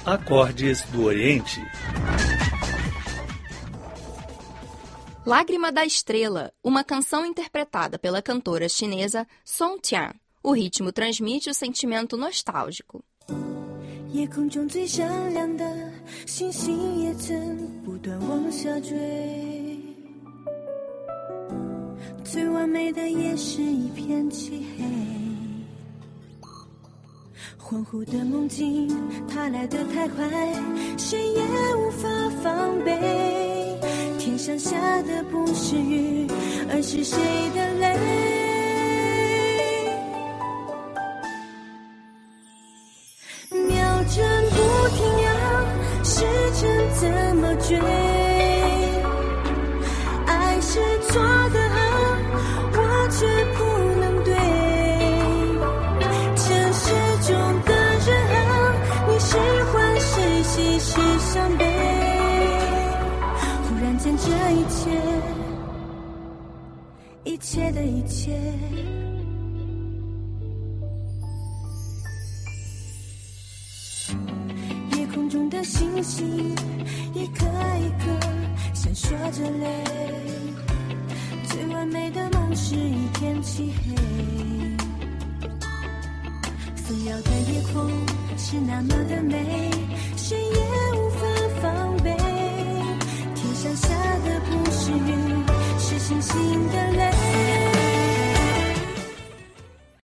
Acordes do Oriente. Lágrima da Estrela, uma canção interpretada pela cantora chinesa Song Tian. O ritmo transmite o sentimento nostálgico. 夜空中最闪亮的星星也曾不断往下坠，最完美的也是一片漆黑，恍惚的梦境它来得太快，谁也无法防备，天上下的不是雨，而是谁的泪，秒针不停摇，时针怎么追，爱是错的我却不能对，城市中的人你是欢谁喜是伤悲，忽然间这一切一切的一切，夜空中的星星一颗一颗闪烁着泪，最完美的梦是一片漆黑，纷扰的夜空是那么的美，谁也无法防备，天上下的不是雨，是星星的泪。